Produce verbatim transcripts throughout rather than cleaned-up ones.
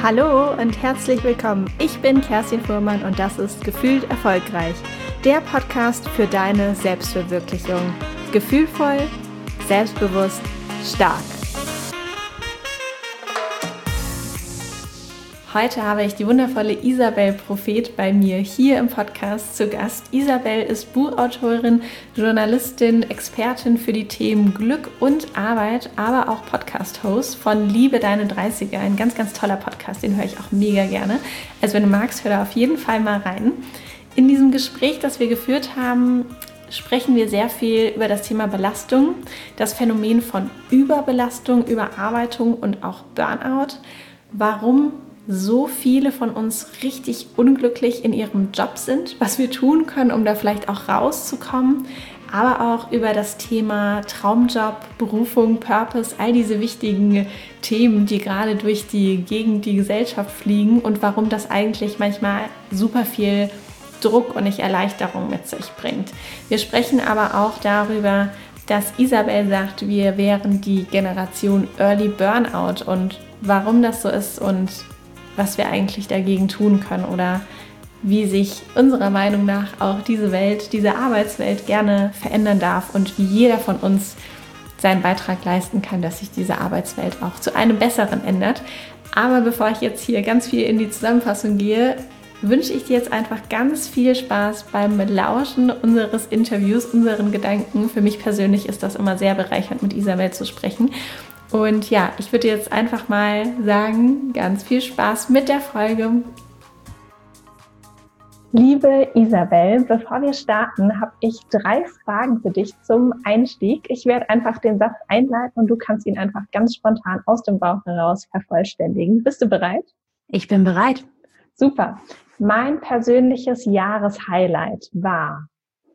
Hallo und herzlich willkommen. Ich bin Kerstin Fuhrmann und das ist Gefühlt Erfolgreich, der Podcast für deine Selbstverwirklichung. Gefühlvoll, selbstbewusst, stark. Heute habe ich die wundervolle Isabel Prophet bei mir hier im Podcast zu Gast. Isabel ist Buchautorin, Journalistin, Expertin für die Themen Glück und Arbeit, aber auch Podcast-Host von Liebe deine dreißiger. Ein ganz, ganz toller Podcast, den höre ich auch mega gerne. Also wenn du magst, hör da auf jeden Fall mal rein. In diesem Gespräch, das wir geführt haben, sprechen wir sehr viel über das Thema Belastung, das Phänomen von Überbelastung, Überarbeitung und auch Burnout. Warum so viele von uns richtig unglücklich in ihrem Job sind, was wir tun können, um da vielleicht auch rauszukommen, aber auch über das Thema Traumjob, Berufung, Purpose, all diese wichtigen Themen, die gerade durch die Gegend, die Gesellschaft fliegen und warum das eigentlich manchmal super viel Druck und nicht Erleichterung mit sich bringt. Wir sprechen aber auch darüber, dass Isabel sagt, wir wären die Generation Early Burnout und warum das so ist und was wir eigentlich dagegen tun können oder wie sich unserer Meinung nach auch diese Welt, diese Arbeitswelt gerne verändern darf und wie jeder von uns seinen Beitrag leisten kann, dass sich diese Arbeitswelt auch zu einem Besseren ändert. Aber bevor ich jetzt hier ganz viel in die Zusammenfassung gehe, wünsche ich dir jetzt einfach ganz viel Spaß beim Lauschen unseres Interviews, unseren Gedanken. Für mich persönlich ist das immer sehr bereichernd, mit Isabel zu sprechen. Und ja, ich würde jetzt einfach mal sagen, ganz viel Spaß mit der Folge. Liebe Isabel, bevor wir starten, habe ich drei Fragen für dich zum Einstieg. Ich werde einfach den Satz einleiten und du kannst ihn einfach ganz spontan aus dem Bauch heraus vervollständigen. Bist du bereit? Ich bin bereit. Super. Mein persönliches Jahreshighlight war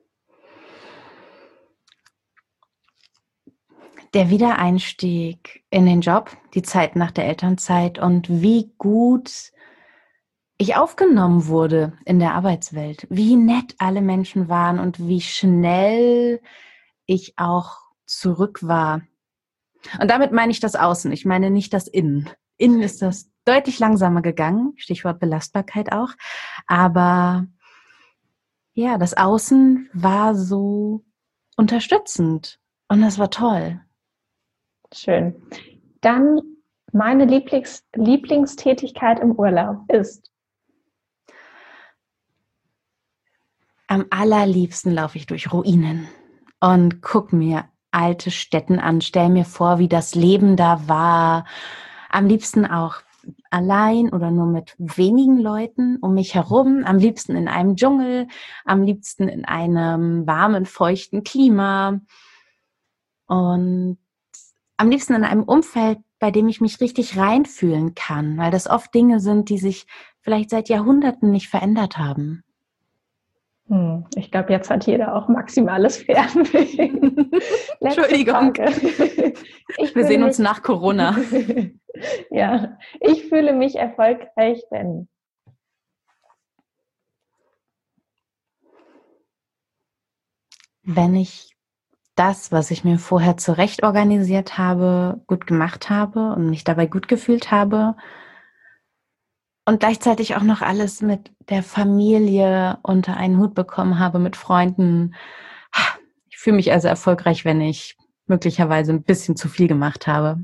der Wiedereinstieg in den Job, die Zeit nach der Elternzeit und wie gut ich aufgenommen wurde in der Arbeitswelt, wie nett alle Menschen waren und wie schnell ich auch zurück war. Und damit meine ich das Außen, ich meine nicht das Innen. Innen ist das deutlich langsamer gegangen, Stichwort Belastbarkeit auch, aber ja, das Außen war so unterstützend und das war toll. Schön. Dann meine Lieblings- Lieblingstätigkeit im Urlaub ist? Am allerliebsten laufe ich durch Ruinen und gucke mir alte Stätten an, stelle mir vor, wie das Leben da war. Am liebsten auch allein oder nur mit wenigen Leuten um mich herum. Am liebsten in einem Dschungel, am liebsten in einem warmen, feuchten Klima und am liebsten in einem Umfeld, bei dem ich mich richtig reinfühlen kann, weil das oft Dinge sind, die sich vielleicht seit Jahrhunderten nicht verändert haben. Hm, ich glaube, jetzt hat jeder auch maximales Fernweh. Entschuldigung. Ich Wir sehen mich, uns nach Corona. Ja, ich fühle mich erfolgreich, wenn wenn ich das, was ich mir vorher zurecht organisiert habe, gut gemacht habe und mich dabei gut gefühlt habe und gleichzeitig auch noch alles mit der Familie unter einen Hut bekommen habe, mit Freunden. Ich fühle mich also erfolgreich, wenn ich möglicherweise ein bisschen zu viel gemacht habe.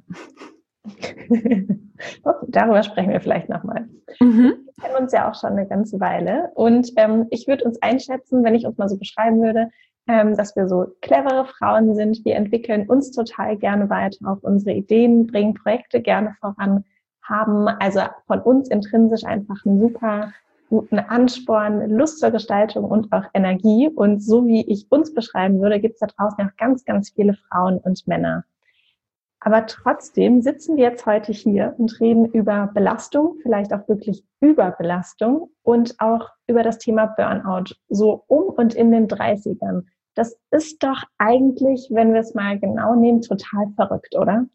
Okay, darüber sprechen wir vielleicht nochmal. Mhm. Wir kennen uns ja auch schon eine ganze Weile und ähm, ich würde uns einschätzen, wenn ich uns mal so beschreiben würde, ähm, dass wir so clevere Frauen sind. Wir entwickeln uns total gerne weiter, auch unsere Ideen, bringen Projekte gerne voran, haben also von uns intrinsisch einfach einen super guten Ansporn, Lust zur Gestaltung und auch Energie. Und so wie ich uns beschreiben würde, gibt es da draußen auch ganz, ganz viele Frauen und Männer. Aber trotzdem sitzen wir jetzt heute hier und reden über Belastung, vielleicht auch wirklich Überbelastung und auch über das Thema Burnout, so um und in den dreißigern. Das ist doch eigentlich, wenn wir es mal genau nehmen, total verrückt, oder?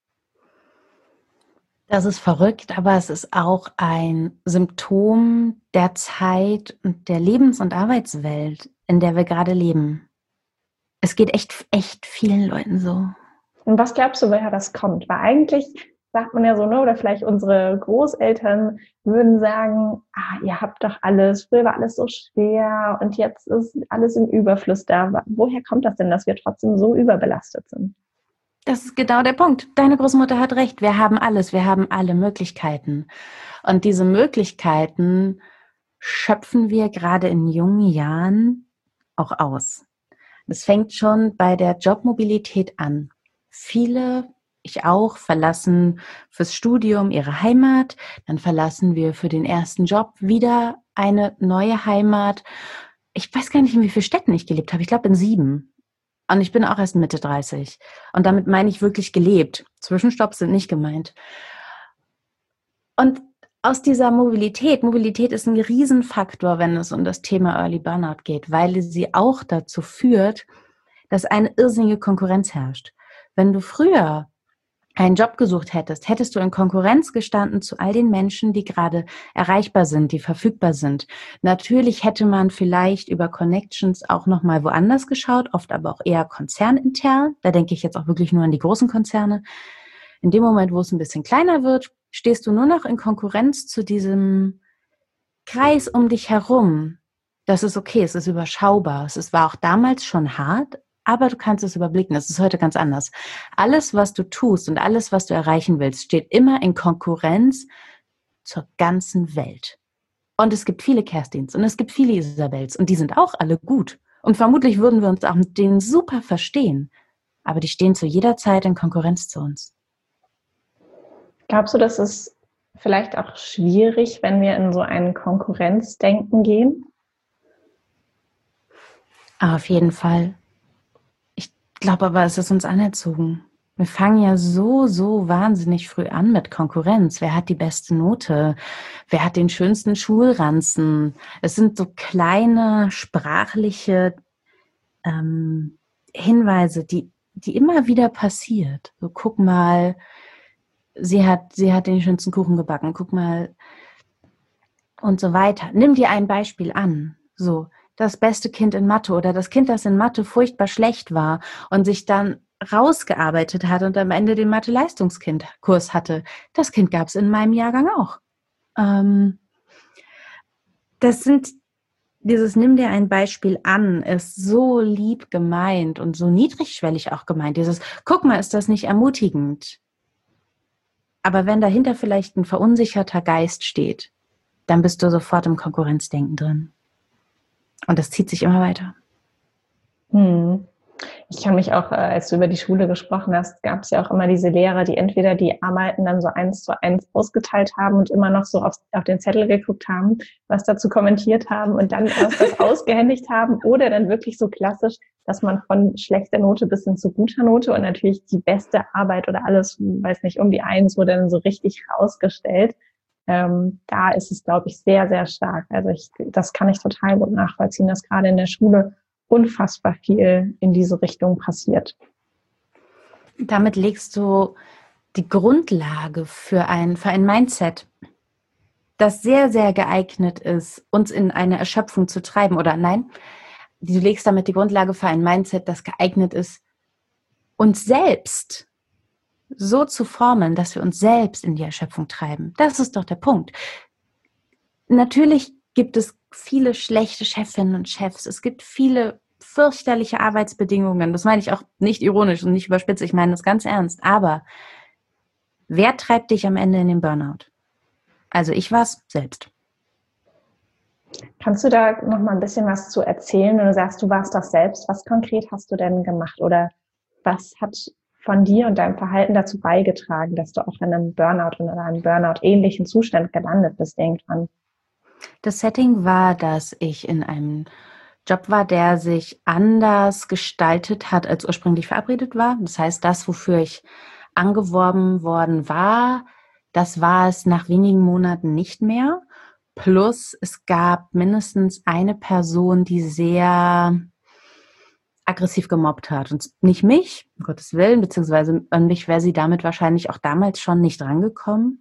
Das ist verrückt, aber es ist auch ein Symptom der Zeit und der Lebens- und Arbeitswelt, in der wir gerade leben. Es geht echt, echt vielen Leuten so. Und was glaubst du, woher das kommt? Weil eigentlich sagt man ja so, ne? Oder vielleicht unsere Großeltern würden sagen, ah, ihr habt doch alles, früher war alles so schwer und jetzt ist alles im Überfluss da. Woher kommt das denn, dass wir trotzdem so überbelastet sind? Das ist genau der Punkt. Deine Großmutter hat recht. Wir haben alles. Wir haben alle Möglichkeiten. Und diese Möglichkeiten schöpfen wir gerade in jungen Jahren auch aus. Es fängt schon bei der Jobmobilität an. Viele, ich auch, verlassen fürs Studium ihre Heimat. Dann verlassen wir für den ersten Job wieder eine neue Heimat. Ich weiß gar nicht, in wie vielen Städten ich gelebt habe. Ich glaube in sieben. Und ich bin auch erst Mitte dreißig. Und damit meine ich wirklich gelebt. Zwischenstopps sind nicht gemeint. Und aus dieser Mobilität, Mobilität ist ein Riesenfaktor, wenn es um das Thema Early Burnout geht, weil sie auch dazu führt, dass eine irrsinnige Konkurrenz herrscht. Wenn du früher einen Job gesucht hättest, hättest du in Konkurrenz gestanden zu all den Menschen, die gerade erreichbar sind, die verfügbar sind. Natürlich hätte man vielleicht über Connections auch nochmal woanders geschaut, oft aber auch eher konzernintern. Da denke ich jetzt auch wirklich nur an die großen Konzerne. In dem Moment, wo es ein bisschen kleiner wird, stehst du nur noch in Konkurrenz zu diesem Kreis um dich herum. Das ist okay, es ist überschaubar. Es war auch damals schon hart, aber du kannst es überblicken. Es ist heute ganz anders. Alles, was du tust und alles, was du erreichen willst, steht immer in Konkurrenz zur ganzen Welt. Und es gibt viele Kerstins und es gibt viele Isabels und die sind auch alle gut. Und vermutlich würden wir uns auch mit denen super verstehen. Aber die stehen zu jeder Zeit in Konkurrenz zu uns. Glaubst du, das ist vielleicht auch schwierig, wenn wir in so ein Konkurrenzdenken gehen? Auf jeden Fall. Ich glaube aber, es ist uns anerzogen. Wir fangen ja so, so wahnsinnig früh an mit Konkurrenz. Wer hat die beste Note? Wer hat den schönsten Schulranzen? Es sind so kleine sprachliche ähm, Hinweise, die, die immer wieder passiert. So, guck mal, sie hat, sie hat den schönsten Kuchen gebacken. Guck mal und so weiter. Nimm dir ein Beispiel an. So, das beste Kind in Mathe oder das Kind, das in Mathe furchtbar schlecht war und sich dann rausgearbeitet hat und am Ende den Mathe-Leistungskurs hatte. Das Kind gab es in meinem Jahrgang auch. Ähm, das sind, dieses Nimm dir ein Beispiel an, ist so lieb gemeint und so niedrigschwellig auch gemeint. Dieses, guck mal, ist das nicht ermutigend? Aber wenn dahinter vielleicht ein verunsicherter Geist steht, dann bist du sofort im Konkurrenzdenken drin. Und das zieht sich immer weiter. Hm. Ich kann mich auch, als du über die Schule gesprochen hast, gab es ja auch immer diese Lehrer, die entweder die Arbeiten dann so eins zu eins ausgeteilt haben und immer noch so auf, auf den Zettel geguckt haben, was dazu kommentiert haben und dann erst das ausgehändigt haben oder dann wirklich so klassisch, dass man von schlechter Note bis hin zu guter Note und natürlich die beste Arbeit oder alles, weiß nicht, um die Eins wurde dann so richtig rausgestellt. Ähm, da ist es, glaube ich, sehr, sehr stark. Also ich, das kann ich total gut nachvollziehen, dass gerade in der Schule unfassbar viel in diese Richtung passiert. Damit legst du die Grundlage für ein, für ein Mindset, das sehr, sehr geeignet ist, uns in eine Erschöpfung zu treiben. Oder nein, du legst damit die Grundlage für ein Mindset, das geeignet ist, uns selbst so zu formen, dass wir uns selbst in die Erschöpfung treiben. Das ist doch der Punkt. Natürlich gibt es viele schlechte Chefinnen und Chefs. Es gibt viele fürchterliche Arbeitsbedingungen. Das meine ich auch nicht ironisch und nicht überspitzt. Ich meine das ganz ernst. Aber wer treibt dich am Ende in den Burnout? Also ich war's selbst. Kannst du da noch mal ein bisschen was zu erzählen, wenn du sagst, du warst das selbst? Was konkret hast du denn gemacht? Oder was hat von dir und deinem Verhalten dazu beigetragen, dass du auch in einem Burnout oder einem Burnout-ähnlichen Zustand gelandet bist irgendwann? Das Setting war, dass ich in einem Job war, der sich anders gestaltet hat, als ursprünglich verabredet war. Das heißt, das, wofür ich angeworben worden war, das war es nach wenigen Monaten nicht mehr. Plus, es gab mindestens eine Person, die sehr aggressiv gemobbt hat. Und nicht mich, um Gottes Willen, beziehungsweise an mich wäre sie damit wahrscheinlich auch damals schon nicht rangekommen.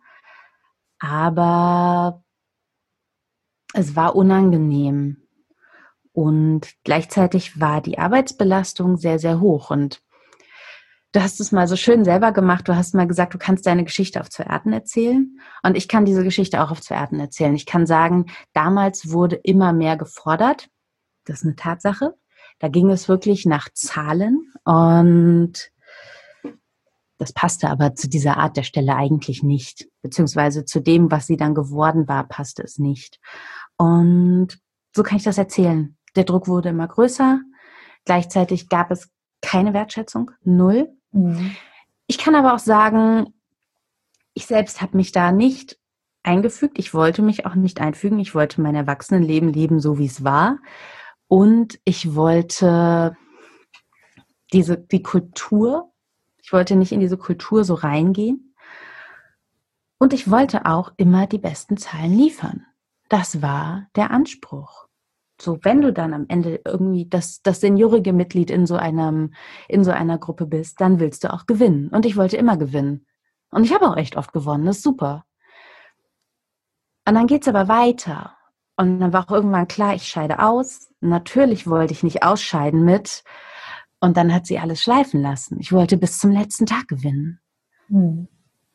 Aber es war unangenehm. Und gleichzeitig war die Arbeitsbelastung sehr, sehr hoch. Und du hast es mal so schön selber gemacht. Du hast mal gesagt, du kannst deine Geschichte auf zwei Arten erzählen. Und ich kann diese Geschichte auch auf zwei Arten erzählen. Ich kann sagen, damals wurde immer mehr gefordert. Das ist eine Tatsache. Da ging es wirklich nach Zahlen. Und das passte aber zu dieser Art der Stelle eigentlich nicht. Beziehungsweise zu dem, was sie dann geworden war, passte es nicht. Und so kann ich das erzählen. Der Druck wurde immer größer. Gleichzeitig gab es keine Wertschätzung, null. Mhm. Ich kann aber auch sagen, ich selbst habe mich da nicht eingefügt. Ich wollte mich auch nicht einfügen. Ich wollte mein Erwachsenenleben leben, so wie es war. Und ich wollte diese, die Kultur, ich wollte nicht in diese Kultur so reingehen. Und ich wollte auch immer die besten Zahlen liefern. Das war der Anspruch. So, wenn du dann am Ende irgendwie das, das seniorige Mitglied in so einem, in so einer Gruppe bist, dann willst du auch gewinnen. Und ich wollte immer gewinnen. Und ich habe auch echt oft gewonnen, das ist super. Und dann geht's aber weiter. Und dann war auch irgendwann klar, ich scheide aus. Natürlich wollte ich nicht ausscheiden mit. Und dann hat sie alles schleifen lassen. Ich wollte bis zum letzten Tag gewinnen. Hm.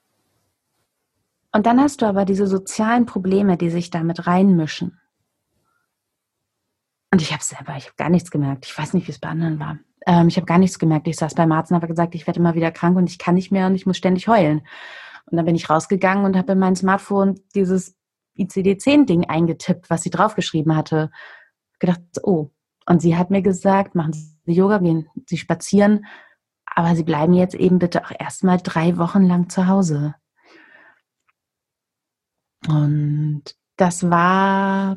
Und dann hast du aber diese sozialen Probleme, die sich damit reinmischen. Und ich habe selber, ich habe gar nichts gemerkt. Ich weiß nicht, wie es bei anderen war. Ähm, ich habe gar nichts gemerkt. Ich saß beim Arzt und habe gesagt, ich werde immer wieder krank und ich kann nicht mehr und ich muss ständig heulen. Und dann bin ich rausgegangen und habe in mein Smartphone dieses I C D zehn Ding eingetippt, was sie draufgeschrieben hatte. Gedacht, oh. Und sie hat mir gesagt, machen Sie Yoga, gehen Sie spazieren, aber Sie bleiben jetzt eben bitte auch erstmal drei Wochen lang zu Hause. Und das war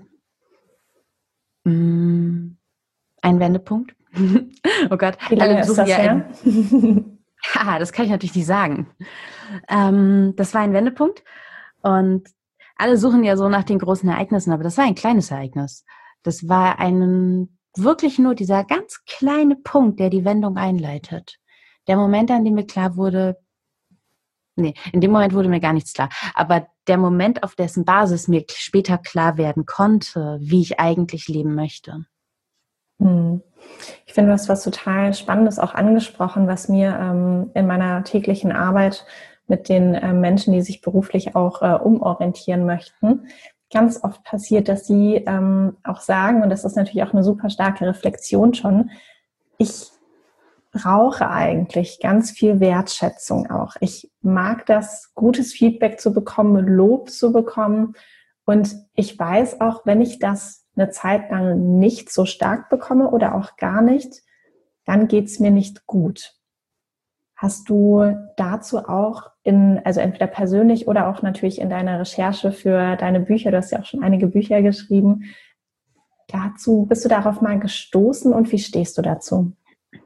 mh, ein Wendepunkt. Oh Gott. Wie lange ist das her? Haha, das kann ich natürlich nicht sagen. Ähm, das war ein Wendepunkt und alle suchen ja so nach den großen Ereignissen, aber das war ein kleines Ereignis. Das war ein wirklich nur dieser ganz kleine Punkt, der die Wendung einleitet. Der Moment, an dem mir klar wurde, nee, in dem Moment wurde mir gar nichts klar, aber der Moment, auf dessen Basis mir später klar werden konnte, wie ich eigentlich leben möchte. Hm. Ich finde, du hast was total Spannendes auch angesprochen, was mir ähm, in meiner täglichen Arbeit mit den äh, Menschen, die sich beruflich auch äh, umorientieren möchten, ganz oft passiert, dass sie ähm, auch sagen, und das ist natürlich auch eine super starke Reflexion schon, ich brauche eigentlich ganz viel Wertschätzung auch. Ich mag das, gutes Feedback zu bekommen, Lob zu bekommen. Und ich weiß auch, wenn ich das eine Zeit lang nicht so stark bekomme oder auch gar nicht, dann geht es mir nicht gut. Hast du dazu auch in, also entweder persönlich oder auch natürlich in deiner Recherche für deine Bücher, du hast ja auch schon einige Bücher geschrieben, dazu, bist du darauf mal gestoßen und wie stehst du dazu?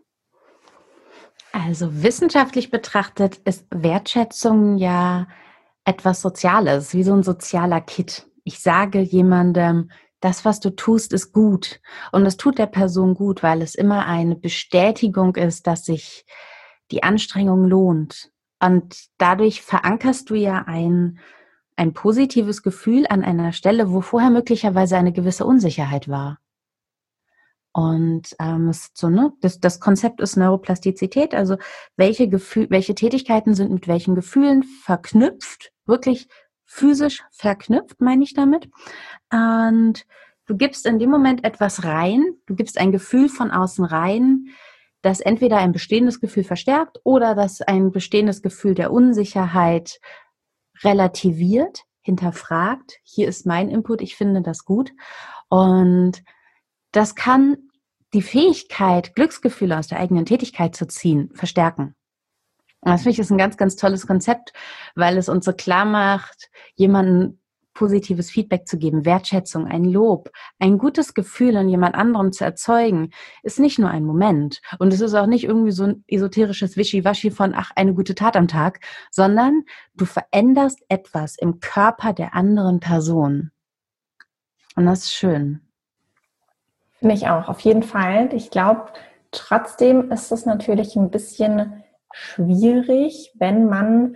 Also wissenschaftlich betrachtet ist Wertschätzung ja etwas Soziales, wie so ein sozialer Kit. Ich sage jemandem, das, was du tust, ist gut. Und es tut der Person gut, weil es immer eine Bestätigung ist, dass sich die Anstrengung lohnt. Und dadurch verankerst du ja ein, ein positives Gefühl an einer Stelle, wo vorher möglicherweise eine gewisse Unsicherheit war. Und ähm, es ist so, ne? das, das Konzept ist Neuroplastizität, also welche Gefühl, welche Tätigkeiten sind mit welchen Gefühlen verknüpft, wirklich physisch verknüpft, meine ich damit. Und du gibst in dem Moment etwas rein, du gibst ein Gefühl von außen rein, das entweder ein bestehendes Gefühl verstärkt oder das ein bestehendes Gefühl der Unsicherheit relativiert, hinterfragt. Hier ist mein Input, ich finde das gut. Und das kann die Fähigkeit, Glücksgefühle aus der eigenen Tätigkeit zu ziehen, verstärken. Und das finde ich ist ein ganz, ganz tolles Konzept, weil es uns so klar macht, jemandem positives Feedback zu geben, Wertschätzung, ein Lob, ein gutes Gefühl an jemand anderem zu erzeugen, ist nicht nur ein Moment. Und es ist auch nicht irgendwie so ein esoterisches Wischiwaschi von, ach, eine gute Tat am Tag, sondern du veränderst etwas im Körper der anderen Person. Und das ist schön. Finde ich auch, auf jeden Fall. Ich glaube, trotzdem ist es natürlich ein bisschen schwierig, wenn man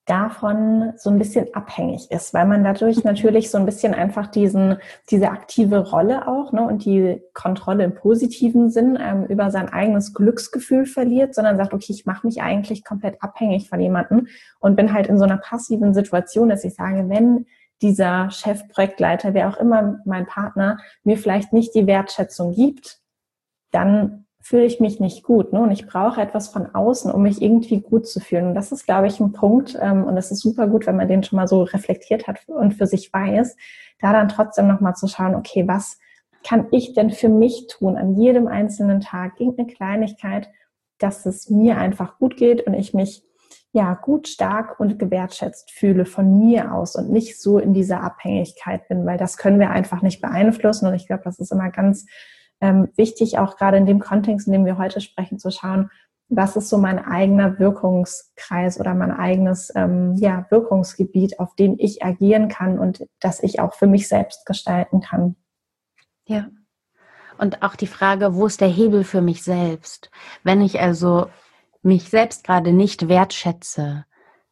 davon so ein bisschen abhängig ist, weil man dadurch natürlich so ein bisschen einfach diesen, diese aktive Rolle auch, ne, und die Kontrolle im positiven Sinn ähm, über sein eigenes Glücksgefühl verliert, sondern sagt, okay, ich mache mich eigentlich komplett abhängig von jemandem und bin halt in so einer passiven Situation, dass ich sage, wenn dieser Chef, Projektleiter, wer auch immer mein Partner, mir vielleicht nicht die Wertschätzung gibt, dann fühle ich mich nicht gut, ne? Und ich brauche etwas von außen, um mich irgendwie gut zu fühlen. Und das ist, glaube ich, ein Punkt, ähm, und das ist super gut, wenn man den schon mal so reflektiert hat und für sich weiß, da dann trotzdem nochmal zu schauen, okay, was kann ich denn für mich tun an jedem einzelnen Tag, irgendeine Kleinigkeit, dass es mir einfach gut geht und ich mich ja gut, stark und gewertschätzt fühle von mir aus und nicht so in dieser Abhängigkeit bin, weil das können wir einfach nicht beeinflussen. Und ich glaube, das ist immer ganz Ähm, wichtig, auch gerade in dem Kontext, in dem wir heute sprechen, zu schauen, was ist so mein eigener Wirkungskreis oder mein eigenes ähm, ja, Wirkungsgebiet, auf dem ich agieren kann und das ich auch für mich selbst gestalten kann. Ja. Und auch die Frage, wo ist der Hebel für mich selbst? Wenn ich also mich selbst gerade nicht wertschätze,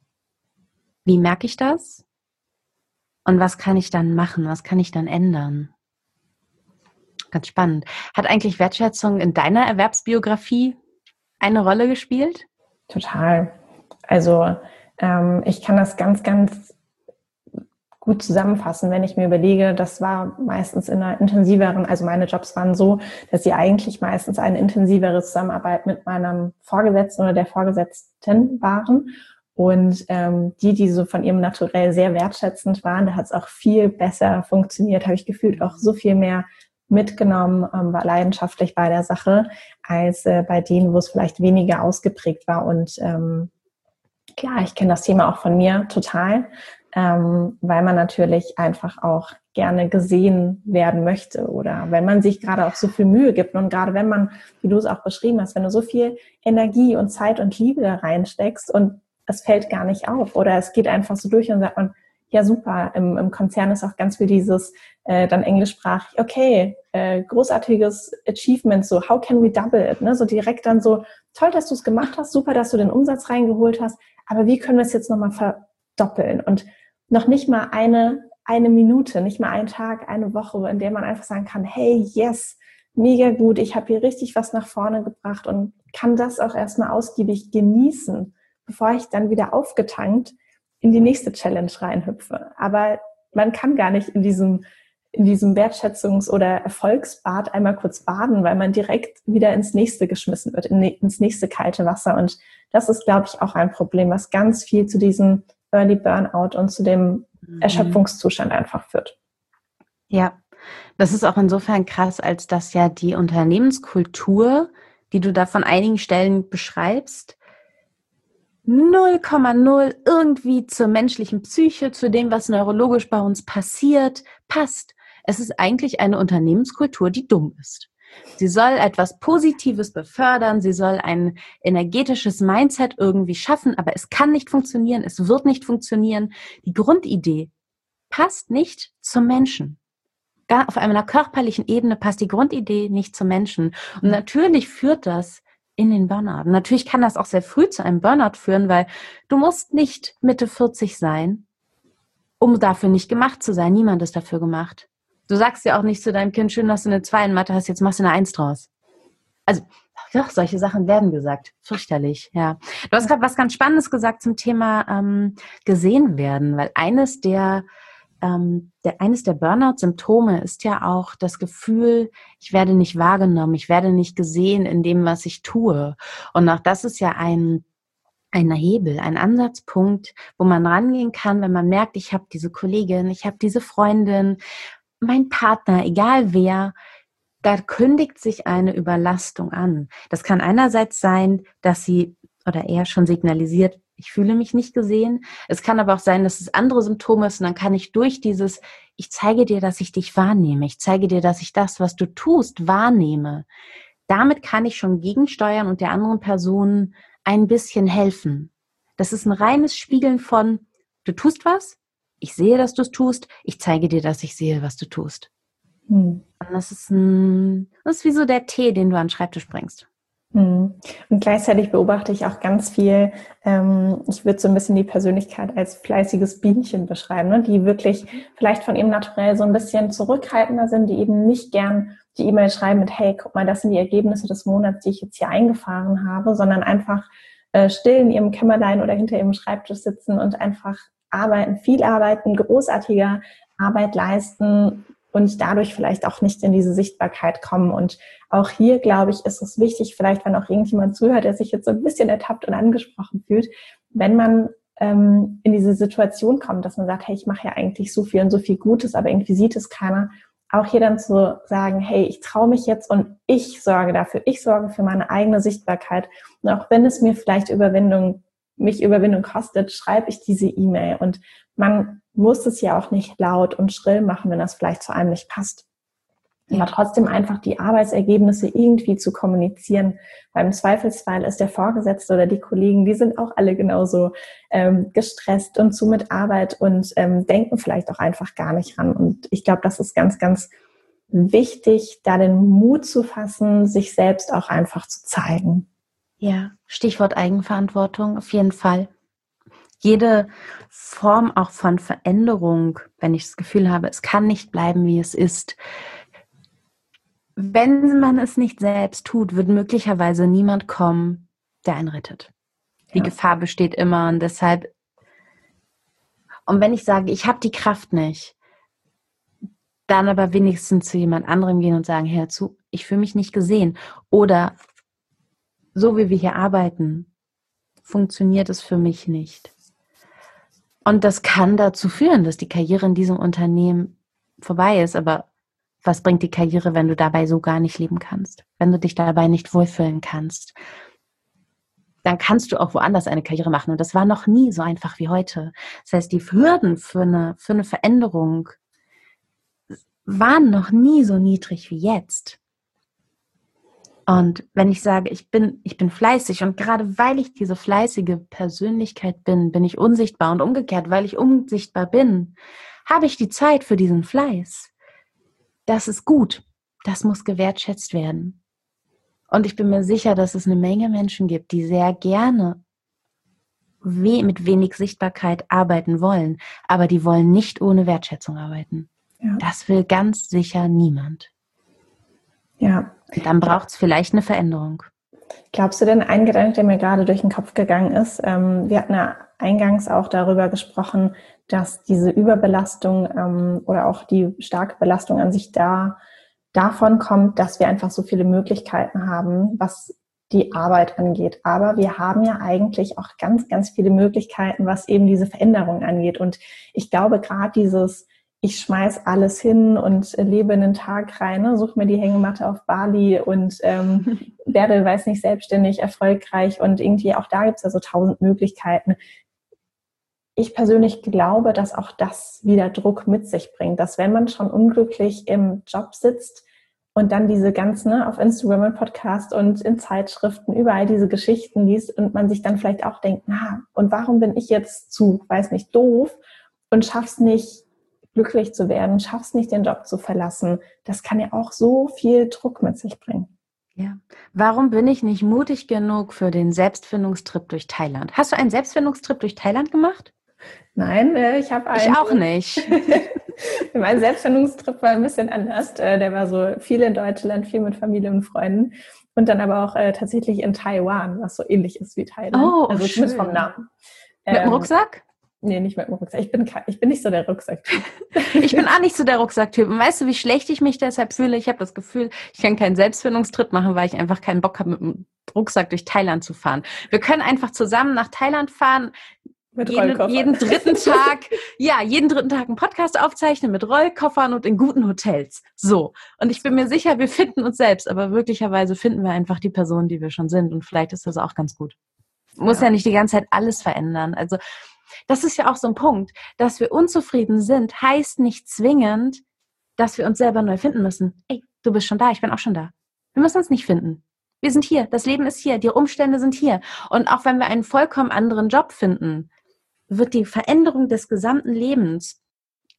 wie merke ich das? Und was kann ich dann machen? Was kann ich dann ändern? Ganz spannend. Hat eigentlich Wertschätzung in deiner Erwerbsbiografie eine Rolle gespielt? Total. Also ähm, ich kann das ganz, ganz gut zusammenfassen, wenn ich mir überlege, das war meistens in einer intensiveren, also meine Jobs waren so, dass sie eigentlich meistens eine intensivere Zusammenarbeit mit meinem Vorgesetzten oder der Vorgesetzten waren. Und ähm, die, die so von ihrem Naturell sehr wertschätzend waren, da hat es auch viel besser funktioniert, habe ich gefühlt auch so viel mehr mitgenommen, ähm, war leidenschaftlich bei der Sache, als äh, bei denen, wo es vielleicht weniger ausgeprägt war. Und ähm, klar, ich kenne das Thema auch von mir total, ähm, weil man natürlich einfach auch gerne gesehen werden möchte oder wenn man sich gerade auch so viel Mühe gibt und gerade wenn man, wie du es auch beschrieben hast, wenn du so viel Energie und Zeit und Liebe da reinsteckst und es fällt gar nicht auf oder es geht einfach so durch und sagt man, ja super, im, im Konzern ist auch ganz viel dieses äh, dann englischsprachig, okay, äh, großartiges Achievement, so how can we double it, ne? So direkt dann so, toll, dass du es gemacht hast, super, dass du den Umsatz reingeholt hast, aber wie können wir es jetzt nochmal verdoppeln? Und noch nicht mal eine, eine Minute, nicht mal einen Tag, eine Woche, in der man einfach sagen kann, hey, yes, mega gut, ich habe hier richtig was nach vorne gebracht und kann das auch erstmal ausgiebig genießen, bevor ich dann wieder aufgetankt in die nächste Challenge reinhüpfe. Aber man kann gar nicht in diesem, in diesem Wertschätzungs- oder Erfolgsbad einmal kurz baden, weil man direkt wieder ins nächste geschmissen wird, in, ins nächste kalte Wasser. Und das ist, glaube ich, auch ein Problem, was ganz viel zu diesem Early Burnout und zu dem mhm. Erschöpfungszustand einfach führt. Ja, das ist auch insofern krass, als dass ja die Unternehmenskultur, die du da von einigen Stellen beschreibst, null Komma null irgendwie zur menschlichen Psyche, zu dem, was neurologisch bei uns passiert, passt. Es ist eigentlich eine Unternehmenskultur, die dumm ist. Sie soll etwas Positives befördern, sie soll ein energetisches Mindset irgendwie schaffen, aber es kann nicht funktionieren, es wird nicht funktionieren. Die Grundidee passt nicht zum Menschen. Gar auf einer körperlichen Ebene passt die Grundidee nicht zum Menschen. Und natürlich führt das in den Burnout. Natürlich kann das auch sehr früh zu einem Burnout führen, weil du musst nicht Mitte vierzig sein, um dafür nicht gemacht zu sein. Niemand ist dafür gemacht. Du sagst ja auch nicht zu deinem Kind, schön, dass du eine zwei in Mathe hast, jetzt machst du eine eins draus. Also, doch, solche Sachen werden gesagt. Fürchterlich, ja. Du hast gerade was ganz Spannendes gesagt zum Thema ähm, gesehen werden, weil eines der Ähm, der, eines der Burnout-Symptome ist ja auch das Gefühl, ich werde nicht wahrgenommen, ich werde nicht gesehen in dem, was ich tue. Und auch das ist ja ein, ein Hebel, ein Ansatzpunkt, wo man rangehen kann, wenn man merkt, ich habe diese Kollegin, ich habe diese Freundin, mein Partner, egal wer, da kündigt sich eine Überlastung an. Das kann einerseits sein, dass sie oder er schon signalisiert, ich fühle mich nicht gesehen. Es kann aber auch sein, dass es andere Symptome ist und dann kann ich durch dieses, ich zeige dir, dass ich dich wahrnehme, ich zeige dir, dass ich das, was du tust, wahrnehme. Damit kann ich schon gegensteuern und der anderen Person ein bisschen helfen. Das ist ein reines Spiegeln von, du tust was, ich sehe, dass du es tust, ich zeige dir, dass ich sehe, was du tust. Hm. Und das ist, ein, das ist wie so der Tee, den du an den Schreibtisch bringst. Und gleichzeitig beobachte ich auch ganz viel, ähm, ich würde so ein bisschen die Persönlichkeit als fleißiges Bienchen beschreiben, ne? Die wirklich vielleicht von ihrem Naturell so ein bisschen zurückhaltender sind, die eben nicht gern die E-Mail schreiben mit, hey, guck mal, das sind die Ergebnisse des Monats, die ich jetzt hier eingefahren habe, sondern einfach äh, still in ihrem Kämmerlein oder hinter ihrem Schreibtisch sitzen und einfach arbeiten, viel arbeiten, großartige Arbeit leisten und dadurch vielleicht auch nicht in diese Sichtbarkeit kommen. Und auch hier, glaube ich, ist es wichtig, vielleicht wenn auch irgendjemand zuhört, der sich jetzt so ein bisschen ertappt und angesprochen fühlt, wenn man ähm, in diese Situation kommt, dass man sagt, hey, ich mache ja eigentlich so viel und so viel Gutes, aber irgendwie sieht es keiner, auch hier dann zu sagen, hey, ich traue mich jetzt und ich sorge dafür, ich sorge für meine eigene Sichtbarkeit. Und auch wenn es mir vielleicht Überwindung, mich Überwindung kostet, schreibe ich diese E-Mail. Und man muss es ja auch nicht laut und schrill machen, wenn das vielleicht zu einem nicht passt. Ja. Aber trotzdem einfach die Arbeitsergebnisse irgendwie zu kommunizieren. Beim Zweifelsfall ist der Vorgesetzte oder die Kollegen, die sind auch alle genauso ähm, gestresst und zu mit Arbeit und ähm, denken vielleicht auch einfach gar nicht ran. Und ich glaube, das ist ganz, ganz wichtig, da den Mut zu fassen, sich selbst auch einfach zu zeigen. Ja, Stichwort Eigenverantwortung, auf jeden Fall. Jede Form auch von Veränderung, wenn ich das Gefühl habe, es kann nicht bleiben, wie es ist. Wenn man es nicht selbst tut, wird möglicherweise niemand kommen, der einen rettet. Die ja. Gefahr besteht immer und deshalb, und wenn ich sage, ich habe die Kraft nicht, dann aber wenigstens zu jemand anderem gehen und sagen, hör zu, ich fühle mich nicht gesehen. Oder so wie wir hier arbeiten, funktioniert es für mich nicht. Und das kann dazu führen, dass die Karriere in diesem Unternehmen vorbei ist. Aber was bringt die Karriere, wenn du dabei so gar nicht leben kannst? Wenn du dich dabei nicht wohlfühlen kannst? Dann kannst du auch woanders eine Karriere machen. Und das war noch nie so einfach wie heute. Das heißt, die Hürden für eine, für eine Veränderung waren noch nie so niedrig wie jetzt. Und wenn ich sage, ich bin, ich bin fleißig und gerade weil ich diese fleißige Persönlichkeit bin, bin ich unsichtbar und umgekehrt, weil ich unsichtbar bin, habe ich die Zeit für diesen Fleiß. Das ist gut. Das muss gewertschätzt werden. Und ich bin mir sicher, dass es eine Menge Menschen gibt, die sehr gerne we- mit wenig Sichtbarkeit arbeiten wollen, aber die wollen nicht ohne Wertschätzung arbeiten. Ja. Das will ganz sicher niemand. Ja. Und dann braucht es vielleicht eine Veränderung. Glaubst du denn, ein Gedanke, der mir gerade durch den Kopf gegangen ist, ähm, wir hatten ja eingangs auch darüber gesprochen, dass diese Überbelastung ähm, oder auch die starke Belastung an sich da davon kommt, dass wir einfach so viele Möglichkeiten haben, was die Arbeit angeht. Aber wir haben ja eigentlich auch ganz, ganz viele Möglichkeiten, was eben diese Veränderung angeht. Und ich glaube, gerade dieses ich schmeiß alles hin und lebe in den Tag rein, ne? Suche mir die Hängematte auf Bali und ähm, werde, weiß nicht, selbstständig, erfolgreich und irgendwie auch da gibt es ja so tausend Möglichkeiten. Ich persönlich glaube, dass auch das wieder Druck mit sich bringt, dass wenn man schon unglücklich im Job sitzt und dann diese ganzen, ne, auf Instagram und Podcast und in Zeitschriften überall diese Geschichten liest und man sich dann vielleicht auch denkt, na, und warum bin ich jetzt zu, weiß nicht, doof und schaff's nicht, glücklich zu werden, schaffst nicht, den Job zu verlassen. Das kann ja auch so viel Druck mit sich bringen. Ja. Warum bin ich nicht mutig genug für den Selbstfindungstrip durch Thailand? Hast du einen Selbstfindungstrip durch Thailand gemacht? Nein, ich habe einen. Ich auch nicht. Mein Selbstfindungstrip war ein bisschen anders. Der war so viel in Deutschland, viel mit Familie und Freunden und dann aber auch äh, tatsächlich in Taiwan, was so ähnlich ist wie Thailand. Oh, also schön. Zumindest vom Namen. Mit dem Rucksack? Nee, nicht mit dem Rucksack. Ich bin, ich bin nicht so der Rucksacktyp. Ich bin auch nicht so der Rucksacktyp. Und weißt du, wie schlecht ich mich deshalb fühle? Ich habe das Gefühl, ich kann keinen Selbstfindungstrip machen, weil ich einfach keinen Bock habe, mit dem Rucksack durch Thailand zu fahren. Wir können einfach zusammen nach Thailand fahren, mit jeden, jeden dritten Tag, ja, jeden dritten Tag einen Podcast aufzeichnen mit Rollkoffern und in guten Hotels. So. Und ich bin mir sicher, wir finden uns selbst, aber möglicherweise finden wir einfach die Person, die wir schon sind. Und vielleicht ist das auch ganz gut. Muss ja, ja nicht die ganze Zeit alles verändern. Also, das ist ja auch so ein Punkt, dass wir unzufrieden sind, heißt nicht zwingend, dass wir uns selber neu finden müssen. Ey, du bist schon da, ich bin auch schon da. Wir müssen uns nicht finden. Wir sind hier, das Leben ist hier, die Umstände sind hier. Und auch wenn wir einen vollkommen anderen Job finden, wird die Veränderung des gesamten Lebens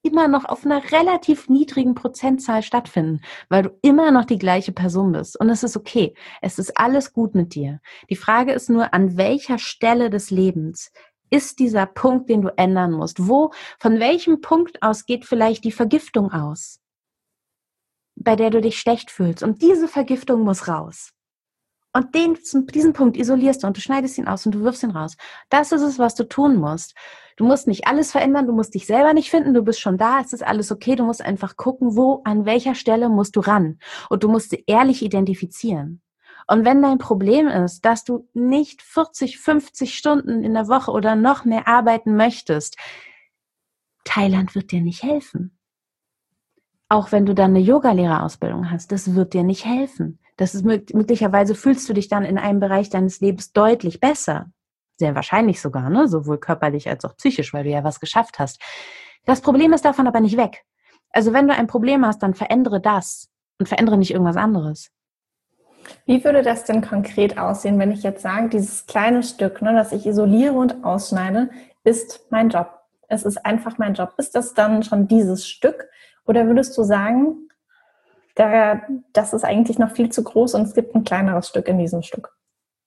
immer noch auf einer relativ niedrigen Prozentzahl stattfinden, weil du immer noch die gleiche Person bist. Und es ist okay. Es ist alles gut mit dir. Die Frage ist nur, an welcher Stelle des Lebens ist dieser Punkt, den du ändern musst? Wo, von welchem Punkt aus geht vielleicht die Vergiftung aus, bei der du dich schlecht fühlst? Und diese Vergiftung muss raus. Und den, diesen Punkt isolierst du und du schneidest ihn aus und du wirfst ihn raus. Das ist es, was du tun musst. Du musst nicht alles verändern, du musst dich selber nicht finden, du bist schon da, es ist alles okay. Du musst einfach gucken, wo, an welcher Stelle musst du ran. Und du musst sie ehrlich identifizieren. Und wenn dein Problem ist, dass du nicht vierzig, fünfzig Stunden in der Woche oder noch mehr arbeiten möchtest, Thailand wird dir nicht helfen. Auch wenn du dann eine Yogalehrerausbildung hast, das wird dir nicht helfen. Das ist möglicherweise fühlst du dich dann in einem Bereich deines Lebens deutlich besser. Sehr wahrscheinlich sogar, ne? Sowohl körperlich als auch psychisch, weil du ja was geschafft hast. Das Problem ist davon aber nicht weg. Also wenn du ein Problem hast, dann verändere das und verändere nicht irgendwas anderes. Wie würde das denn konkret aussehen, wenn ich jetzt sage, dieses kleine Stück, ne, das ich isoliere und ausschneide, ist mein Job. Es ist einfach mein Job. Ist das dann schon dieses Stück? Oder würdest du sagen, da, das ist eigentlich noch viel zu groß und es gibt ein kleineres Stück in diesem Stück?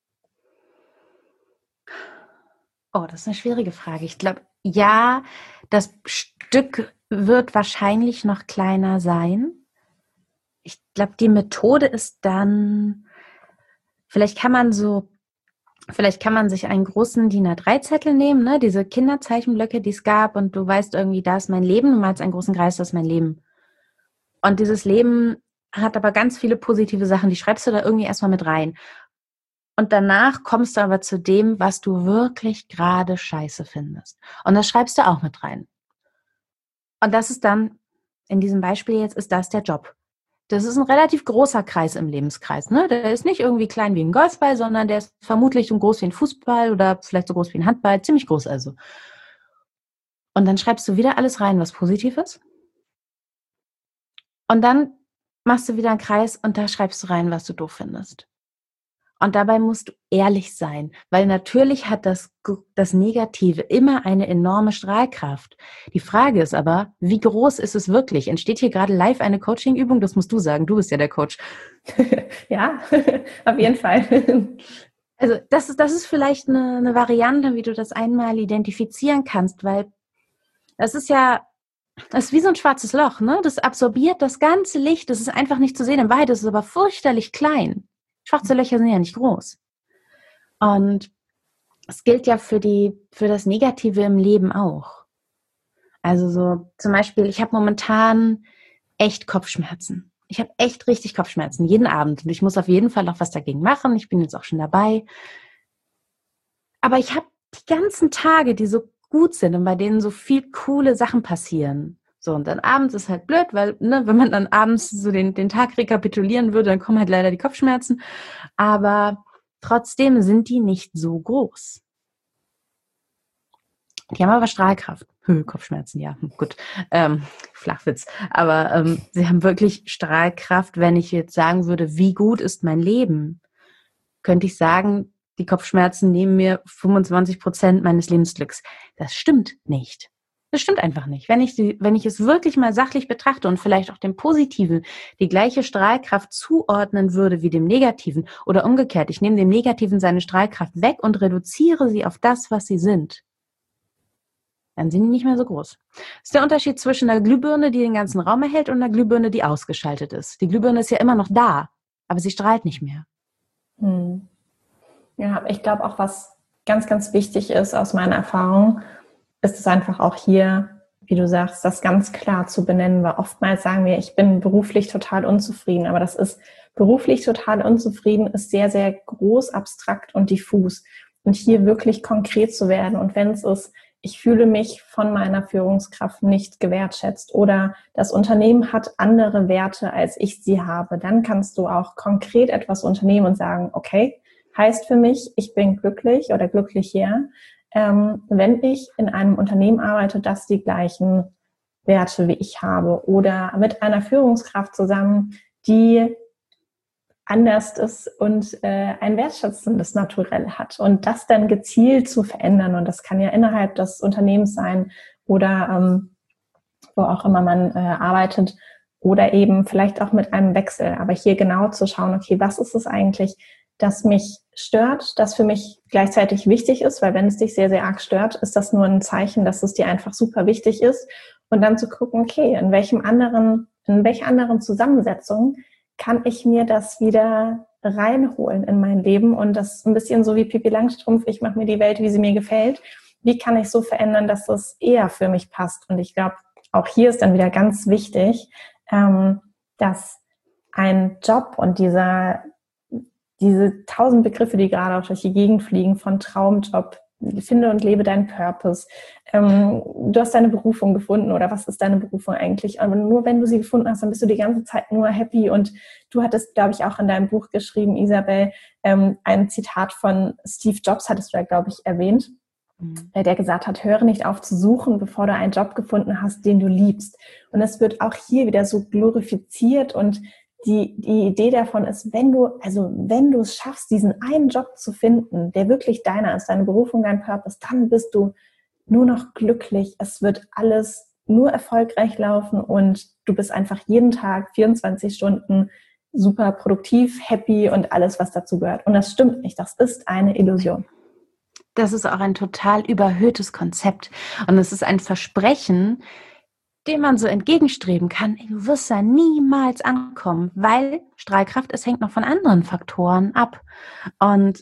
Oh, das ist eine schwierige Frage. Ich glaube, ja, das Stück wird wahrscheinlich noch kleiner sein. Ich glaube, die Methode ist dann, vielleicht kann man so, vielleicht kann man sich einen großen D I N A drei Zettel nehmen, ne, diese Kinderzeichenblöcke, die es gab und du weißt irgendwie, da ist mein Leben, du malst einen großen Kreis, das ist mein Leben. Und dieses Leben hat aber ganz viele positive Sachen, die schreibst du da irgendwie erstmal mit rein. Und danach kommst du aber zu dem, was du wirklich gerade scheiße findest. Und das schreibst du auch mit rein. Und das ist dann, in diesem Beispiel jetzt, ist das der Job. Das ist ein relativ großer Kreis im Lebenskreis, ne? Der ist nicht irgendwie klein wie ein Golfball, sondern der ist vermutlich so groß wie ein Fußball oder vielleicht so groß wie ein Handball, ziemlich groß also. Und dann schreibst du wieder alles rein, was positiv ist. Und dann machst du wieder einen Kreis und da schreibst du rein, was du doof findest. Und dabei musst du ehrlich sein, weil natürlich hat das, das Negative immer eine enorme Strahlkraft. Die Frage ist aber, wie groß ist es wirklich? Entsteht hier gerade live eine Coaching-Übung? Das musst du sagen, du bist ja der Coach. Ja, auf jeden Fall. Also das ist, das ist vielleicht eine, eine Variante, wie du das einmal identifizieren kannst, weil das ist ja, das ist wie so ein schwarzes Loch, ne? Das absorbiert das ganze Licht, das ist einfach nicht zu sehen. In Wahrheit ist es aber fürchterlich klein. Schwarze Löcher sind ja nicht groß. Und es gilt ja für die, für das Negative im Leben auch. Also so zum Beispiel, ich habe momentan echt Kopfschmerzen. Ich habe echt richtig Kopfschmerzen, jeden Abend. Und ich muss auf jeden Fall auch was dagegen machen. Ich bin jetzt auch schon dabei. Aber ich habe die ganzen Tage, die so gut sind und bei denen so viel coole Sachen passieren. So, und dann abends ist halt blöd, weil, ne, wenn man dann abends so den, den Tag rekapitulieren würde, dann kommen halt leider die Kopfschmerzen. Aber trotzdem sind die nicht so groß. Die haben aber Strahlkraft. Kopfschmerzen, ja, gut. Ähm, Flachwitz. Aber ähm, sie haben wirklich Strahlkraft. Wenn ich jetzt sagen würde, wie gut ist mein Leben, könnte ich sagen, die Kopfschmerzen nehmen mir fünfundzwanzig Prozent meines Lebensglücks. Das stimmt nicht. Das stimmt einfach nicht. Wenn ich, die, wenn ich es wirklich mal sachlich betrachte und vielleicht auch dem Positiven die gleiche Strahlkraft zuordnen würde wie dem Negativen oder umgekehrt, ich nehme dem Negativen seine Strahlkraft weg und reduziere sie auf das, was sie sind, dann sind die nicht mehr so groß. Das ist der Unterschied zwischen einer Glühbirne, die den ganzen Raum erhält, und einer Glühbirne, die ausgeschaltet ist. Die Glühbirne ist ja immer noch da, aber sie strahlt nicht mehr. Hm. Ja, ich glaube auch, was ganz, ganz wichtig ist aus meiner Erfahrung, ist es einfach auch hier, wie du sagst, das ganz klar zu benennen, weil oftmals sagen wir, ich bin beruflich total unzufrieden, aber das ist, beruflich total unzufrieden ist sehr, sehr groß, abstrakt und diffus. Und hier wirklich konkret zu werden, und wenn es ist, ich fühle mich von meiner Führungskraft nicht gewertschätzt oder das Unternehmen hat andere Werte, als ich sie habe, dann kannst du auch konkret etwas unternehmen und sagen, okay, heißt für mich, ich bin glücklich oder glücklich hier, ähm, wenn ich in einem Unternehmen arbeite, das die gleichen Werte wie ich habe, oder mit einer Führungskraft zusammen, die anders ist und äh, ein wertschätzendes Naturell hat. Und das dann gezielt zu verändern, und das kann ja innerhalb des Unternehmens sein oder ähm, wo auch immer man äh, arbeitet, oder eben vielleicht auch mit einem Wechsel. Aber hier genau zu schauen, okay, was ist es eigentlich, das mich stört, das für mich gleichzeitig wichtig ist, weil wenn es dich sehr, sehr arg stört, ist das nur ein Zeichen, dass es dir einfach super wichtig ist. Und dann zu gucken, okay, in welchem anderen, in welcher anderen Zusammensetzung kann ich mir das wieder reinholen in mein Leben und das ein bisschen so wie Pippi Langstrumpf, ich mache mir die Welt, wie sie mir gefällt. Wie kann ich so verändern, dass das eher für mich passt? Und ich glaube, auch hier ist dann wieder ganz wichtig, ähm, dass ein Job und dieser diese tausend Begriffe, die gerade auch durch die Gegend fliegen, von Traumjob, finde und lebe deinen Purpose, ähm, du hast deine Berufung gefunden oder was ist deine Berufung eigentlich? Aber nur wenn du sie gefunden hast, dann bist du die ganze Zeit nur happy. Und du hattest, glaube ich, auch in deinem Buch geschrieben, Isabel, ähm, ein Zitat von Steve Jobs, hattest du ja, glaube ich, erwähnt, mhm. der gesagt hat, höre nicht auf zu suchen, bevor du einen Job gefunden hast, den du liebst. Und es wird auch hier wieder so glorifiziert und Die, die Idee davon ist, wenn du, also wenn du es schaffst, diesen einen Job zu finden, der wirklich deiner ist, deine Berufung, dein Purpose, dann bist du nur noch glücklich. Es wird alles nur erfolgreich laufen und du bist einfach jeden Tag vierundzwanzig Stunden super produktiv, happy und alles, was dazu gehört. Und das stimmt nicht. Das ist eine Illusion. Das ist auch ein total überhöhtes Konzept. Und es ist ein Versprechen, dem man so entgegenstreben kann, du wirst da niemals ankommen, weil Strahlkraft, es hängt noch von anderen Faktoren ab. Und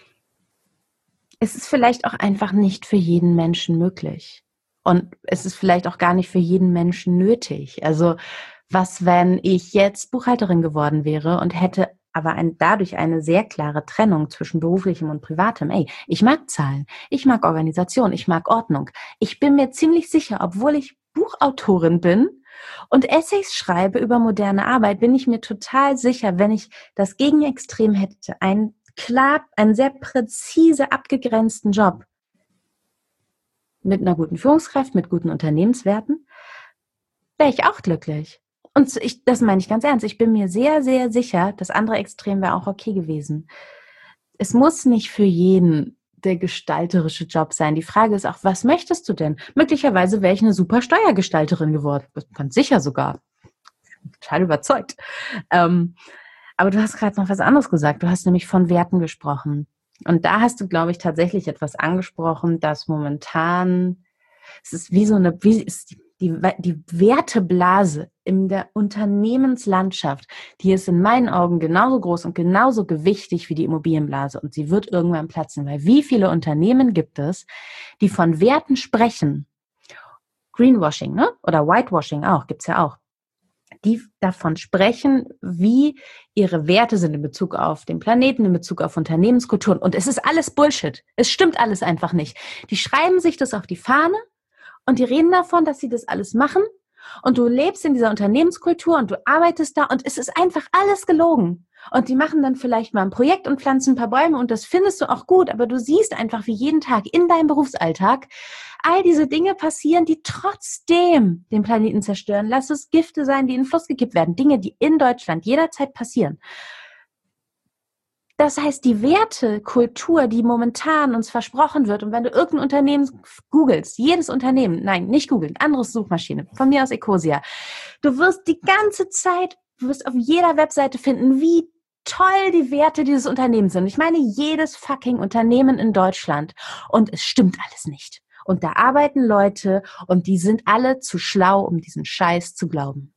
es ist vielleicht auch einfach nicht für jeden Menschen möglich. Und es ist vielleicht auch gar nicht für jeden Menschen nötig. Also was, wenn ich jetzt Buchhalterin geworden wäre und hätte aber ein, dadurch eine sehr klare Trennung zwischen beruflichem und privatem. Ey, ich mag Zahlen, ich mag Organisation, ich mag Ordnung. Ich bin mir ziemlich sicher, obwohl ich Buchautorin bin und Essays schreibe über moderne Arbeit, bin ich mir total sicher, wenn ich das Gegenextrem hätte, einen klar, einen sehr präzise abgegrenzten Job mit einer guten Führungskraft, mit guten Unternehmenswerten, wäre ich auch glücklich. Und ich, das meine ich ganz ernst. Ich bin mir sehr, sehr sicher, das andere Extrem wäre auch okay gewesen. Es muss nicht für jeden der gestalterische Job sein. Die Frage ist auch, was möchtest du denn? Möglicherweise wäre ich eine super Steuergestalterin geworden. Ganz sicher sogar. Total überzeugt. Ähm, aber du hast gerade noch was anderes gesagt. Du hast nämlich von Werten gesprochen. Und da hast du, glaube ich, tatsächlich etwas angesprochen, das momentan, es ist wie so eine, wie ist die, die, die Werteblase in der Unternehmenslandschaft, die ist in meinen Augen genauso groß und genauso gewichtig wie die Immobilienblase. Und sie wird irgendwann platzen, weil wie viele Unternehmen gibt es, die von Werten sprechen? Greenwashing, ne? Oder Whitewashing auch, gibt's ja auch. Die davon sprechen, wie ihre Werte sind in Bezug auf den Planeten, in Bezug auf Unternehmenskulturen. Und es ist alles Bullshit. Es stimmt alles einfach nicht. Die schreiben sich das auf die Fahne und die reden davon, dass sie das alles machen. Und du lebst in dieser Unternehmenskultur und du arbeitest da und es ist einfach alles gelogen. Und die machen dann vielleicht mal ein Projekt und pflanzen ein paar Bäume und das findest du auch gut, aber du siehst einfach, wie jeden Tag in deinem Berufsalltag all diese Dinge passieren, die trotzdem den Planeten zerstören. Lass es Gifte sein, die in den Fluss gekippt werden. Dinge, die in Deutschland jederzeit passieren. Das heißt, die Wertekultur, die momentan uns versprochen wird, und wenn du irgendein Unternehmen googelst, jedes Unternehmen, nein, nicht googeln, anderes Suchmaschine, von mir aus Ecosia, du wirst die ganze Zeit, du wirst auf jeder Webseite finden, wie toll die Werte dieses Unternehmens sind. Ich meine, jedes fucking Unternehmen in Deutschland. Und es stimmt alles nicht. Und da arbeiten Leute und die sind alle zu schlau, um diesen Scheiß zu glauben.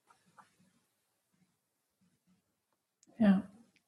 Ja.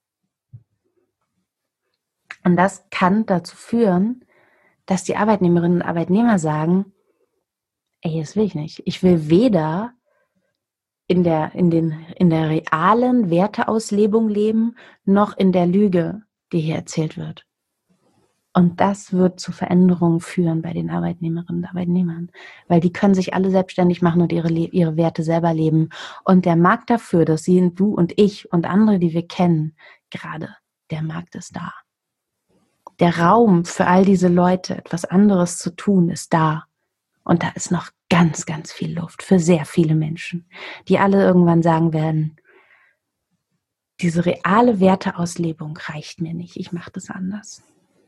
Und das kann dazu führen, dass die Arbeitnehmerinnen und Arbeitnehmer sagen, ey, das will ich nicht. Ich will weder in der, in den, in der realen Werteauslebung leben, noch in der Lüge, die hier erzählt wird. Und das wird zu Veränderungen führen bei den Arbeitnehmerinnen und Arbeitnehmern, weil die können sich alle selbstständig machen und ihre, ihre Werte selber leben. Und der Markt dafür, das sehen du und ich und andere, die wir kennen, gerade, der Markt ist da. Der Raum für all diese Leute, etwas anderes zu tun, ist da. Und da ist noch ganz, ganz viel Luft für sehr viele Menschen, die alle irgendwann sagen werden, diese reale Werteauslebung reicht mir nicht, ich mache das anders.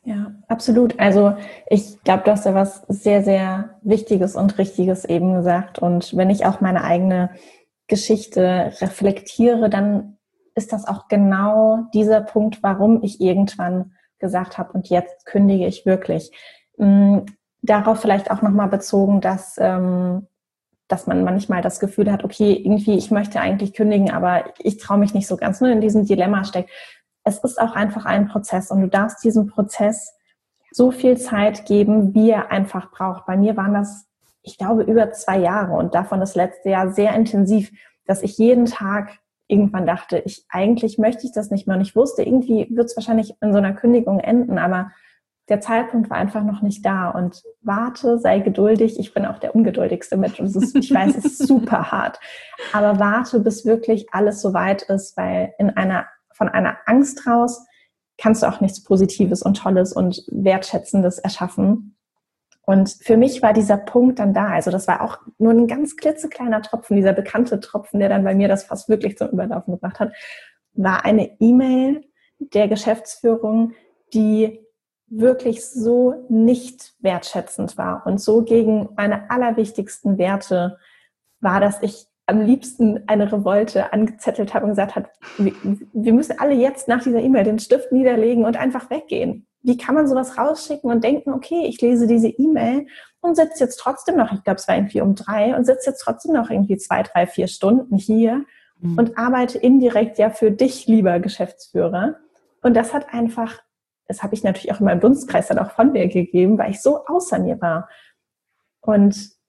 Ja, absolut. Also ich glaube, du hast da was sehr, sehr Wichtiges und Richtiges eben gesagt. Und wenn ich auch meine eigene Geschichte reflektiere, dann ist das auch genau dieser Punkt, warum ich irgendwann gesagt habe, und jetzt kündige ich wirklich. Mhm. Darauf vielleicht auch nochmal bezogen, dass, ähm, dass man manchmal das Gefühl hat, okay, irgendwie, ich möchte eigentlich kündigen, aber ich traue mich nicht so ganz, nur in diesem Dilemma steckt. Es ist auch einfach ein Prozess und du darfst diesem Prozess so viel Zeit geben, wie er einfach braucht. Bei mir waren das, ich glaube, über zwei Jahre und davon das letzte Jahr sehr intensiv, dass ich jeden Tag irgendwann dachte, ich eigentlich möchte ich das nicht mehr. Und ich wusste, irgendwie wird es wahrscheinlich in so einer Kündigung enden, aber der Zeitpunkt war einfach noch nicht da. Und warte, sei geduldig. Ich bin auch der ungeduldigste Mensch. Und es ist, ich weiß, es ist super hart. Aber warte, bis wirklich alles so weit ist, weil in einer von einer Angst raus kannst du auch nichts Positives und Tolles und Wertschätzendes erschaffen. Und für mich war dieser Punkt dann da. Also das war auch nur ein ganz klitzekleiner Tropfen, dieser bekannte Tropfen, der dann bei mir das fast wirklich zum Überlaufen gebracht hat, war eine E-Mail der Geschäftsführung, die wirklich so nicht wertschätzend war und so gegen meine allerwichtigsten Werte war, dass ich am liebsten eine Revolte angezettelt habe und gesagt habe, wir müssen alle jetzt nach dieser E-Mail den Stift niederlegen und einfach weggehen. Wie kann man sowas rausschicken und denken, okay, ich lese diese E-Mail und sitze jetzt trotzdem noch, ich glaube, es war irgendwie um drei, und sitze jetzt trotzdem noch irgendwie zwei, drei, vier Stunden hier mhm. und arbeite indirekt ja für dich, lieber Geschäftsführer. Und das hat einfach, das habe ich natürlich auch in meinem Dunstkreis dann auch von mir gegeben, weil ich so außer mir war. Und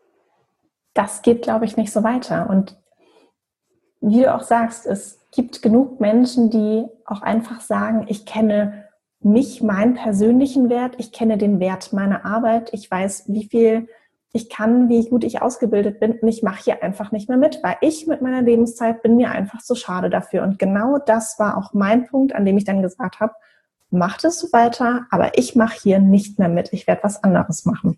das geht, glaube ich, nicht so weiter. Und wie du auch sagst, es gibt genug Menschen, die auch einfach sagen, ich kenne mich, meinen persönlichen Wert, ich kenne den Wert meiner Arbeit, ich weiß, wie viel ich kann, wie gut ich ausgebildet bin und ich mache hier einfach nicht mehr mit, weil ich mit meiner Lebenszeit bin mir einfach zu schade dafür. Und genau das war auch mein Punkt, an dem ich dann gesagt habe, mach das so weiter, aber ich mache hier nicht mehr mit, ich werde was anderes machen.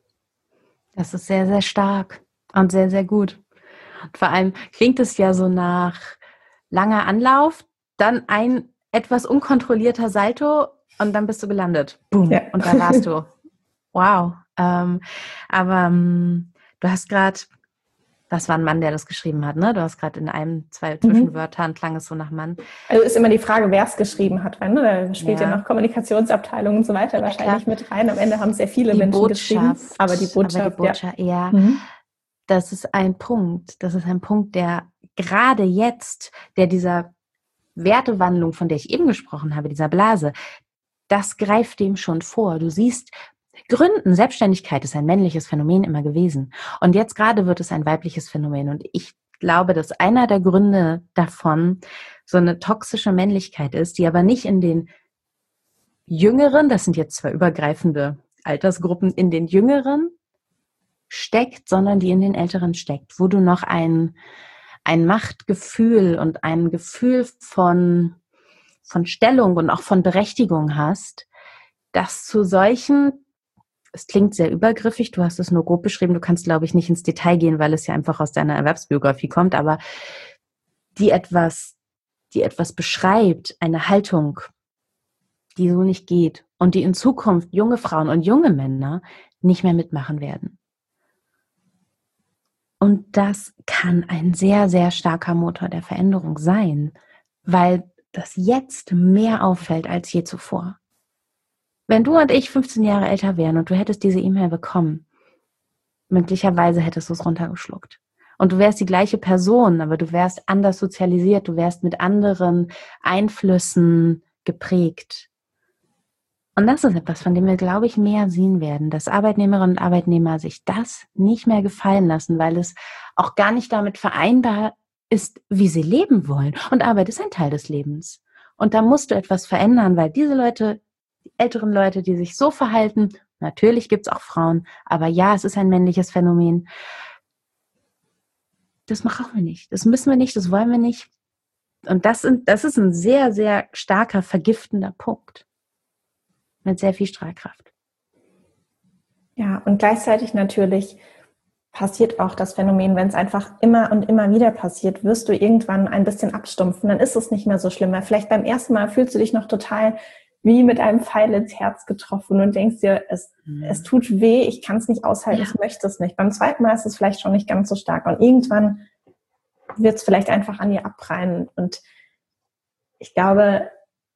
Das ist sehr, sehr stark. Und sehr, sehr gut. Und vor allem klingt es ja so nach langer Anlauf, dann ein etwas unkontrollierter Salto und dann bist du gelandet. Boom. Ja. Und da warst du. Wow. Ähm, aber ähm, du hast gerade, das war ein Mann, der das geschrieben hat, ne? Du hast gerade in einem, zwei Zwischenwörtern, mhm. klang es so nach Mann. Also ist immer die Frage, wer es geschrieben hat, weil ne? Da spielt ja. ja noch Kommunikationsabteilung und so weiter ja, wahrscheinlich klar. mit rein. Am Ende haben sehr viele die Menschen Botschaft, geschrieben. Aber die Botschaft, aber die Botschaft ja. ja. Mhm. Das ist ein Punkt, das ist ein Punkt, der gerade jetzt, der dieser Wertewandlung, von der ich eben gesprochen habe, dieser Blase, das greift dem schon vor. Du siehst, Gründen, Selbstständigkeit ist ein männliches Phänomen immer gewesen. Und jetzt gerade wird es ein weibliches Phänomen. Und ich glaube, dass einer der Gründe davon so eine toxische Männlichkeit ist, die aber nicht in den Jüngeren, das sind jetzt zwei übergreifende Altersgruppen, in den Jüngeren steckt, sondern die in den Älteren steckt, wo du noch ein, ein Machtgefühl und ein Gefühl von, von Stellung und auch von Berechtigung hast, das zu solchen, es klingt sehr übergriffig, du hast es nur grob beschrieben, du kannst, glaube ich, nicht ins Detail gehen, weil es ja einfach aus deiner Erwerbsbiografie kommt, aber die etwas, die etwas beschreibt, eine Haltung, die so nicht geht und die in Zukunft junge Frauen und junge Männer nicht mehr mitmachen werden. Und das kann ein sehr, sehr starker Motor der Veränderung sein, weil das jetzt mehr auffällt als je zuvor. Wenn du und ich fünfzehn Jahre älter wären und du hättest diese E-Mail bekommen, möglicherweise hättest du es runtergeschluckt. Und du wärst die gleiche Person, aber du wärst anders sozialisiert, du wärst mit anderen Einflüssen geprägt. Und das ist etwas, von dem wir, glaube ich, mehr sehen werden, dass Arbeitnehmerinnen und Arbeitnehmer sich das nicht mehr gefallen lassen, weil es auch gar nicht damit vereinbar ist, wie sie leben wollen. Und Arbeit ist ein Teil des Lebens. Und da musst du etwas verändern, weil diese Leute, die älteren Leute, die sich so verhalten, natürlich gibt es auch Frauen, aber ja, es ist ein männliches Phänomen. Das machen wir nicht, das müssen wir nicht, das wollen wir nicht. Und das, sind, das ist ein sehr, sehr starker, vergiftender Punkt. Mit sehr viel Strahlkraft. Ja, und gleichzeitig natürlich passiert auch das Phänomen, wenn es einfach immer und immer wieder passiert, wirst du irgendwann ein bisschen abstumpfen, dann ist es nicht mehr so schlimm. Weil vielleicht beim ersten Mal fühlst du dich noch total wie mit einem Pfeil ins Herz getroffen und denkst dir, es, Mhm. es tut weh, ich kann es nicht aushalten, Ja. ich möchte es nicht. Beim zweiten Mal ist es vielleicht schon nicht ganz so stark und irgendwann wird es vielleicht einfach an dir abprallen. Und ich glaube,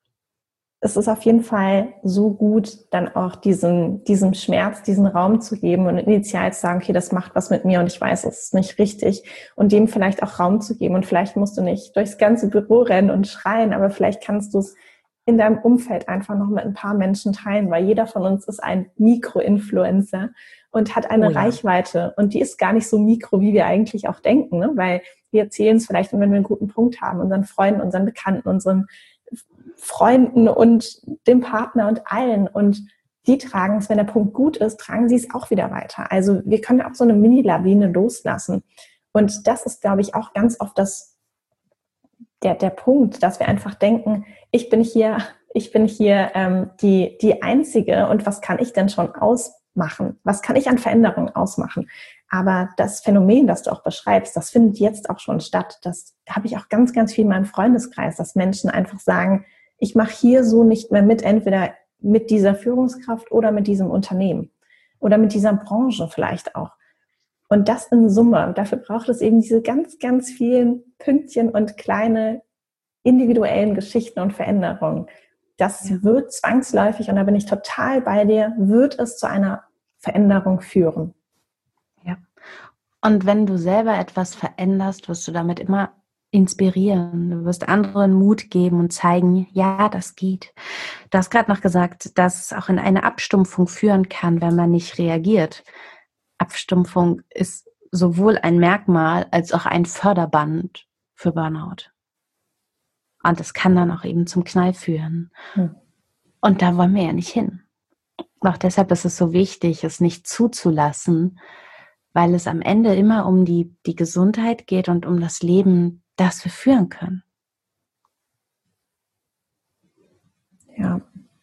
es ist auf jeden Fall so gut, dann auch diesen, diesem Schmerz, diesen Raum zu geben und initial zu sagen, okay, das macht was mit mir und ich weiß, es ist nicht richtig. Und dem vielleicht auch Raum zu geben. Und vielleicht musst du nicht durchs ganze Büro rennen und schreien, aber vielleicht kannst du es in deinem Umfeld einfach noch mit ein paar Menschen teilen, weil jeder von uns ist ein Mikro-Influencer und hat eine Oh ja. Reichweite. Und die ist gar nicht so mikro, wie wir eigentlich auch denken, ne? Weil wir erzählen es vielleicht, wenn wir einen guten Punkt haben, unseren Freunden, unseren Bekannten, unseren Freunden und dem Partner und allen. Und die tragen es, wenn der Punkt gut ist, tragen sie es auch wieder weiter. Also wir können auch so eine Mini-Lawine loslassen. Und das ist, glaube ich, auch ganz oft das, der, der Punkt, dass wir einfach denken, ich bin hier, ich bin hier ähm, die, die Einzige und was kann ich denn schon ausmachen? Was kann ich an Veränderungen ausmachen? Aber das Phänomen, das du auch beschreibst, das findet jetzt auch schon statt. Das habe ich auch ganz, ganz viel in meinem Freundeskreis, dass Menschen einfach sagen, ich mache hier so nicht mehr mit, entweder mit dieser Führungskraft oder mit diesem Unternehmen oder mit dieser Branche vielleicht auch. Und das in Summe, dafür braucht es eben diese ganz, ganz vielen Pünktchen und kleine individuellen Geschichten und Veränderungen. Das Ja. wird zwangsläufig, und da bin ich total bei dir, wird es zu einer Veränderung führen. Ja. Und wenn du selber etwas veränderst, wirst du damit immer inspirieren. Du wirst anderen Mut geben und zeigen, ja, das geht. Du hast gerade noch gesagt, dass es auch in eine Abstumpfung führen kann, wenn man nicht reagiert. Abstumpfung ist sowohl ein Merkmal als auch ein Förderband für Burnout. Und das kann dann auch eben zum Knall führen. Hm. Und da wollen wir ja nicht hin. Auch deshalb ist es so wichtig, es nicht zuzulassen, weil es am Ende immer um die, die Gesundheit geht und um das Leben, das wir führen können. Ja.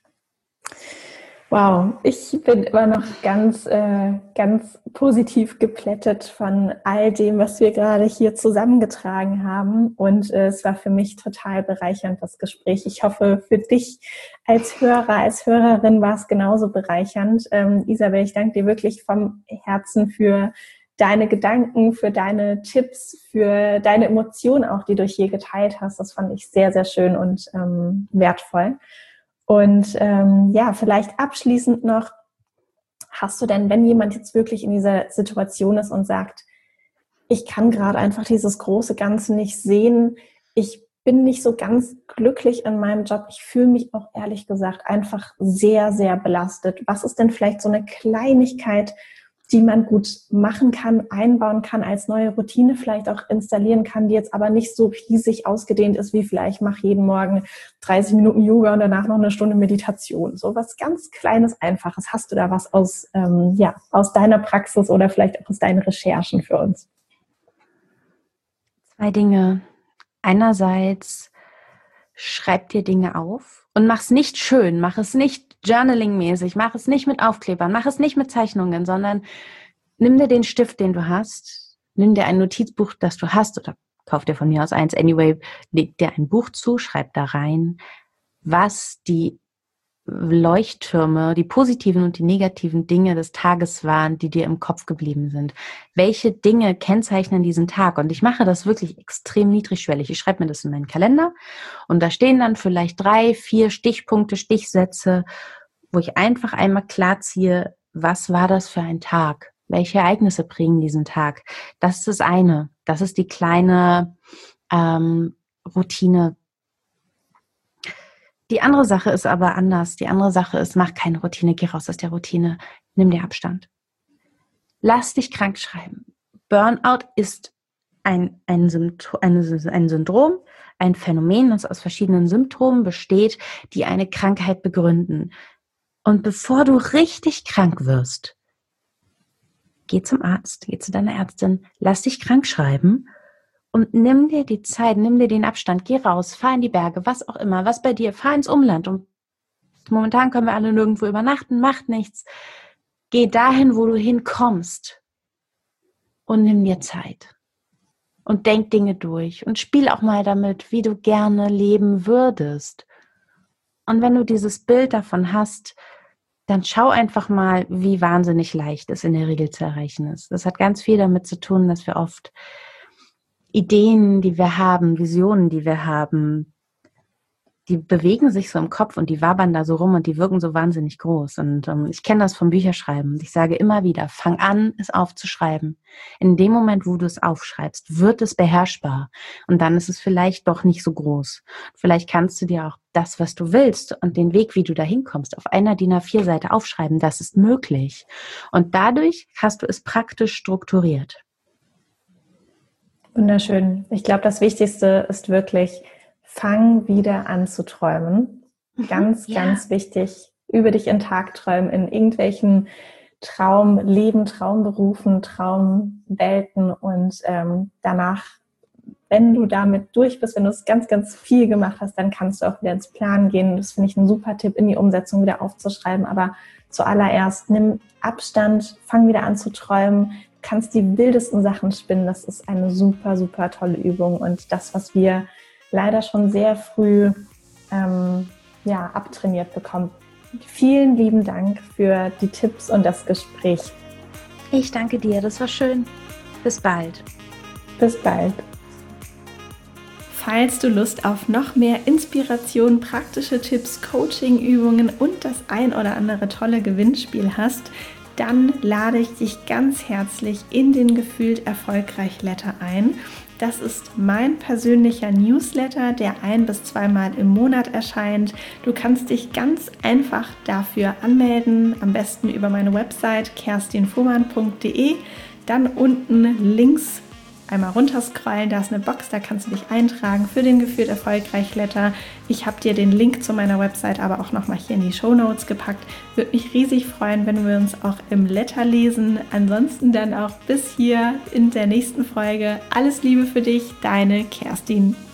Wow, ich bin immer noch ganz, äh, ganz positiv geplättet von all dem, was wir gerade hier zusammengetragen haben. Und äh, es war für mich total bereichernd, das Gespräch. Ich hoffe, für dich als Hörer, als Hörerin war es genauso bereichernd. Ähm, Isabel, ich danke dir wirklich vom Herzen für deine Gedanken, für deine Tipps, für deine Emotionen auch, die du hier geteilt hast. Das fand ich sehr, sehr schön und ähm, wertvoll. Und ähm, ja, vielleicht abschließend noch, hast du denn, wenn jemand jetzt wirklich in dieser Situation ist und sagt, ich kann gerade einfach dieses große Ganze nicht sehen, ich bin nicht so ganz glücklich in meinem Job, ich fühle mich auch ehrlich gesagt einfach sehr, sehr belastet. Was ist denn vielleicht so eine Kleinigkeit, die man gut machen kann, einbauen kann, als neue Routine vielleicht auch installieren kann, die jetzt aber nicht so riesig ausgedehnt ist, wie vielleicht mach jeden Morgen dreißig Minuten Yoga und danach noch eine Stunde Meditation. So was ganz Kleines, Einfaches. Hast du da was aus, ähm, ja, aus deiner Praxis oder vielleicht auch aus deinen Recherchen für uns? Zwei Dinge. Einerseits schreib dir Dinge auf und mach es nicht schön, mach es nicht journaling-mäßig, mach es nicht mit Aufklebern, mach es nicht mit Zeichnungen, sondern nimm dir den Stift, den du hast, nimm dir ein Notizbuch, das du hast oder kauf dir von mir aus eins, anyway, leg dir ein Buch zu, schreib da rein, was die Leuchttürme, die positiven und die negativen Dinge des Tages waren, die dir im Kopf geblieben sind. Welche Dinge kennzeichnen diesen Tag? Und ich mache das wirklich extrem niedrigschwellig. Ich schreibe mir das in meinen Kalender und da stehen dann vielleicht drei, vier Stichpunkte, Stichsätze, wo ich einfach einmal klar ziehe, was war das für ein Tag? Welche Ereignisse prägen diesen Tag? Das ist das eine. Das ist die kleine ähm, Routine. Die andere Sache ist aber anders. Die andere Sache ist, mach keine Routine, geh raus aus der Routine, nimm dir Abstand. Lass dich krank schreiben. Burnout ist ein, ein, Symptom, ein, ein Syndrom, ein Phänomen, das aus verschiedenen Symptomen besteht, die eine Krankheit begründen. Und bevor du richtig krank wirst, geh zum Arzt, geh zu deiner Ärztin, lass dich krank schreiben und nimm dir die Zeit, nimm dir den Abstand, geh raus, fahr in die Berge, was auch immer, was bei dir, fahr ins Umland. Und momentan können wir alle nirgendwo übernachten, macht nichts. Geh dahin, wo du hinkommst und nimm dir Zeit. Und denk Dinge durch und spiel auch mal damit, wie du gerne leben würdest. Und wenn du dieses Bild davon hast, dann schau einfach mal, wie wahnsinnig leicht es in der Regel zu erreichen ist. Das hat ganz viel damit zu tun, dass wir oft Ideen, die wir haben, Visionen, die wir haben, die bewegen sich so im Kopf und die wabern da so rum und die wirken so wahnsinnig groß. Und ähm, ich kenne das vom Bücherschreiben. Ich sage immer wieder, fang an, es aufzuschreiben. In dem Moment, wo du es aufschreibst, wird es beherrschbar. Und dann ist es vielleicht doch nicht so groß. Vielleicht kannst du dir auch das, was du willst und den Weg, wie du da hinkommst, auf einer D I N A vier Seite aufschreiben. Das ist möglich. Und dadurch hast du es praktisch strukturiert. Wunderschön. Ich glaube, das Wichtigste ist wirklich, fang wieder an zu träumen. Ganz, ja. ganz wichtig. Über dich in Tag träumen, in irgendwelchen Traumleben, Traumberufen, Traumwelten und ähm, danach, wenn du damit durch bist, wenn du es ganz, ganz viel gemacht hast, dann kannst du auch wieder ins Plan gehen. Das finde ich ein super Tipp, in die Umsetzung wieder aufzuschreiben. Aber zuallererst nimm Abstand, fang wieder an zu träumen. Du kannst die wildesten Sachen spinnen. Das ist eine super, super tolle Übung und das, was wir leider schon sehr früh ähm, ja, abtrainiert bekommen. Vielen lieben Dank für die Tipps und das Gespräch. Ich danke dir, das war schön. Bis bald. Bis bald. Falls du Lust auf noch mehr Inspiration, praktische Tipps, Coaching-Übungen und das ein oder andere tolle Gewinnspiel hast, dann lade ich dich ganz herzlich in den Gefühlt Erfolgreich Letter ein. Das ist mein persönlicher Newsletter, der ein- bis zweimal im Monat erscheint. Du kannst dich ganz einfach dafür anmelden, am besten über meine Website kerstin fuhrmann punkt de. Dann unten links einmal runterscrollen, da ist eine Box, da kannst du dich eintragen für den Gefühlt Erfolgreich Letter. Ich habe dir den Link zu meiner Website aber auch nochmal hier in die Shownotes gepackt. Würde mich riesig freuen, wenn wir uns auch im Letter lesen. Ansonsten dann auch bis hier in der nächsten Folge. Alles Liebe für dich, deine Kerstin.